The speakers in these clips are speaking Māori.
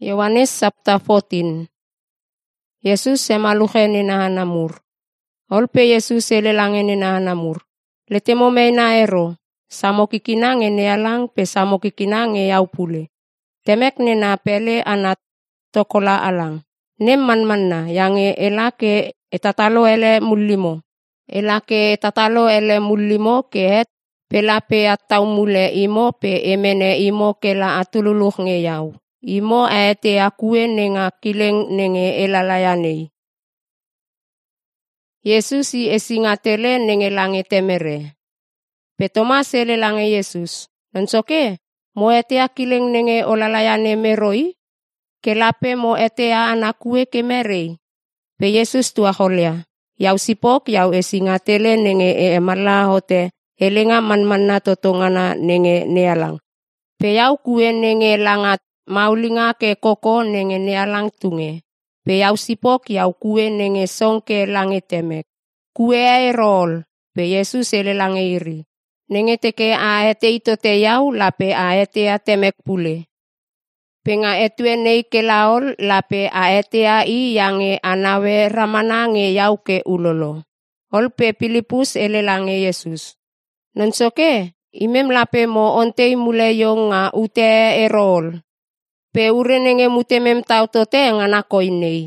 Yohanes sabta 14. Yesus semaluhe nina hanamur. Olpe Yesus elelange nina hanamur. Letemo meina ero. Samo kikinang enealang pe samo kikinang yau pule. Temek nina pele anat tokola alang. Nem manmanna yang elake etatalo ele mulimo. Elake etatalo ele mulimo kehet pelape atau mule imo pe emene imo kela atululuh nge yau. Imo aete akue nenga kileng nenge elalayanei. Yesus i esingatele nenge lange temere. Petomas ele lange Yesus. Nonsoke, mo ete akileng nenge olalayane meroi? Kelape mo ete anakue kemerei? Pe Yesus tua holia. Yau sipok yau esingatele nenge emala hote helenga manmanna totongana nenge nealang. Pe yau kue nenge langat maulinga ke koko nenge nealang tunge. Pe yau sipok yau kue nenge songke lange temek. Kue aerol. Pe Yesus ele lange iri. Nenge teke aete itote yau lape aete a temek pule. Penga etue nei ke laol lape aete a I yange anawe ramana nge yau ke ulolo. Olpe Pilipus ele lange Yesus. Nonsoke, imem lape mo ontei mule yong nga ute erol. Pe ure nenge mutemem tau tote nganako inei.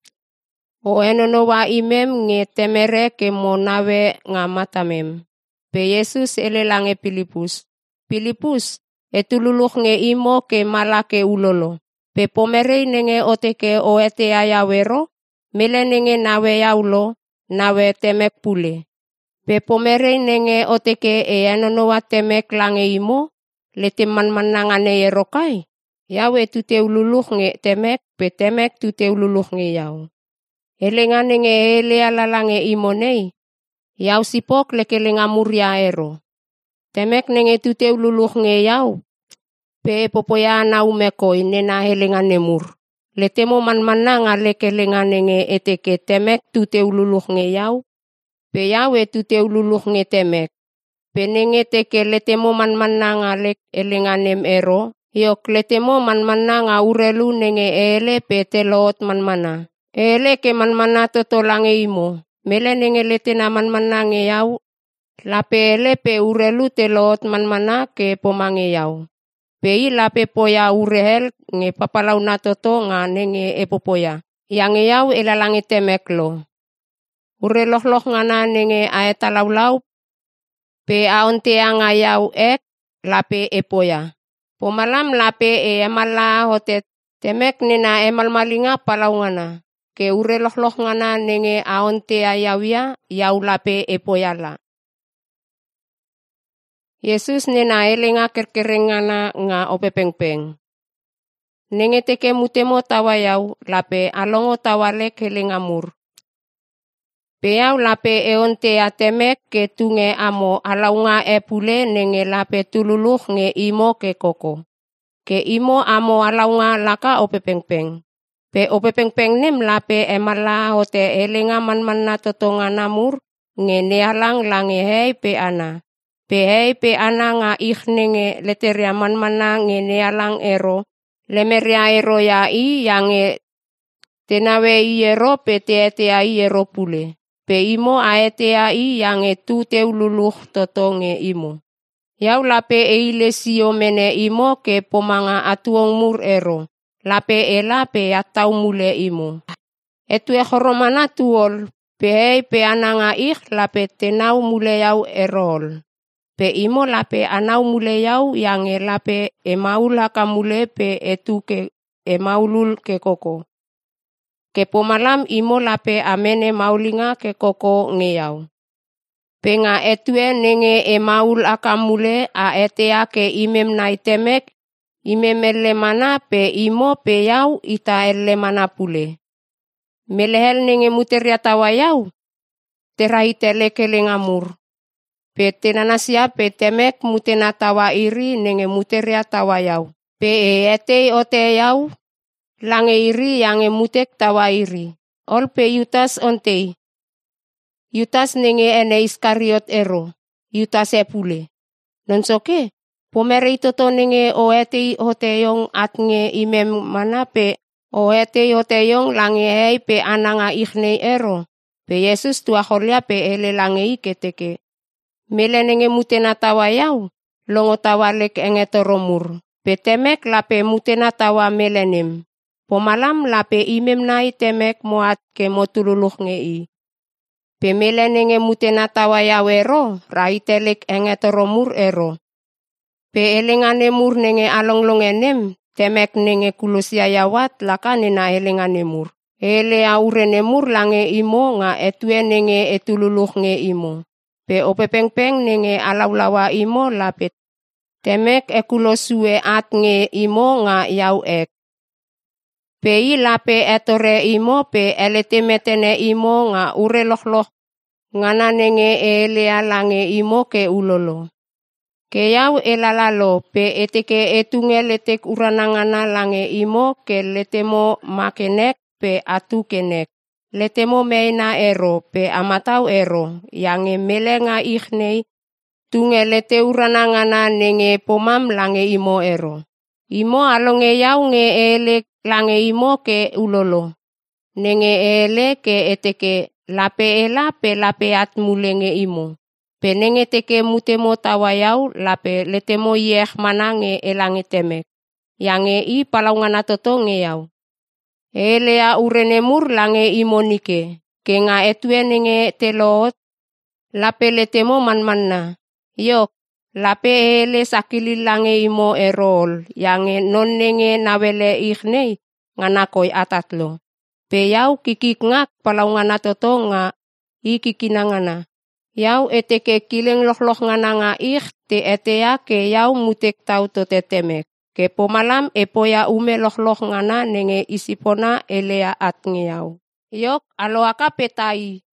O enono wa imem nge temere ke mo nawe nga matamem. Pe Yesus ele lange Pilipus. Pilipus, etululuh nge imo ke mala ke ulolo. Pe pomerei nenge oteke o ete ayawero, mele nenge nawe yaulo, nawe temek pule. Pe pomerei nenge oteke e enono wa temek lange imo, lete manmanangane yerokai. Yawe tute ululuh nge temek, pe temek tute ululuh nge yau. Elenga nenge elea lalange imo nei. Yau sipok lekelenga muria ero. Temek nenge tute ululuh nge yau. Pe popoya na umekoi nena helenga nemur. Letemo manmana nga lekelenga nenge eteke temek tute ululuh nge yau. Pe yawe tute ululuh nge temek. Pe nenge teke letemo manmana nga lek elenga nem ero. Yok letemo manmana nga urelu nenge ele pe telot manmana. Ele ke manmana toto lange imo. Mele nenge letena manmana nge yau. Lape ele pe urelu telot manmana ke pomange yau. Pe I lape poya urehel nge papalau na toto nga nenge epopoya. Yang yau elalange temek lo. Urelohloh ngana nenge aeta laulau. Pe aontea nga yau ek lape epoya. Pomalam lape emala hotet temek nena emalmalinga palau ngana. Ke urelohloh ngana nenge aontea yawia yau lape epoyala. Yesus nena elenga kerkerengana nga opepengpeng. Nenge teke mutemo tawa yau lape alongo tawalek helenga mur. Pe yau lape eontea temek ke tunge amo alaunga epule nenge lape tululuh nge imo ke koko. Ke imo amo alaunga laka opepengpeng. Pe opepengpeng nem lape emala hote elenga manmanna totonga namur nge nealang lange hei pe ana. Pe hei pe ana nga nenge leteria manmana nge nealang ero. Lemeria ero ya I yange tenawe I ero pe teete I ero pule. Pe imo aete I yange tu teululuh totonge imo. Yau lape eile sio mene imo ke pomanga atuong mur ero. Lape pe atau mule imo. Etu horomana tuol. Pe hei pe ana nga lape tenau mule yau erol. Pe imo lape anau mule yau yange lape emaula kamule pe etu ke emaulul ke koko. Ke pomalam imo lape amene maulinga ke koko nge yau. Penga etue nenge emaul akamule a etea ke imem nai temek. Imem elemana pe imo pe yau ita elemana pule. Melehel nenge muteria tawa yau. Terahite lekelenga mur. Pe tenanasia pe temek mutena tawa iri nenge muteria tawa yau. Pe etei ote yau. Lange iri yange mutek tawa iri. Ol pe Yutas ontei. Yutas nenge ene Iskariot ero. Yutas epule. Nonsoke. Pomere itoto nenge o ete hoteyong at nge imem mana pe o ete hoteyong lange hei pe ananga ikhnei ero. Pe Yesus tua holia pe ele lange I keteke. Mele nenge mutena tawa yau, longo tawa lek enge toromur. Pe temek lape mutena tawa melenem. Pomalam lape imem nai temek moat ke motululuh nge I. Pe mele nenge mutena tawa yau ero, raitelek enge toromur ero. Pe elengane mur nenge alonglong enem, temek nenge kulusia yawat laka nena elengane mur. Ele aurene mur lange imo nga etue nenge etululuh nge imo. Pe opepengpeng nenge alaulawa imo lapet. Temek ekulosue at nge imo nga yau ek. Pe I lape etore imo pe eletemetene imo nga ure loh ngana nenge elea lange imo ke ulolo. Ke yau elalalo pe eteke etunge letek uranangana lange imo ke letemo makenek pe atu kenek. Letemo meina ero pe amatau ero yange melenga ikhnei tunge lete uranangana nenge pomam lange imo ero. Imo alonge yau nge ele lange imo ke ulolo. Nenge ele ke eteke lape ela pe lape at mulenge imo. Pe nenge teke mutemo tawa yau lape letemo yeh mana nge elange temek. Yange I palaungana toto nge yau. Elea urene mur lange imo nike. Ke nga etue nenge teloot lape letemo manmanna. Yok, lape ele sakili lange imo erol. Yange non nenge nawele ikhnei nganakoi atatlo. Pe yau kikik ngak palaungana toto nga I kikinangana. Yau eteke kileng loh ngana nga te etea ke yau mutek tau tote temek. Ke pomalam epoya ume loh ngana nenge isipona elea at nge yau. Yok aloaka petai.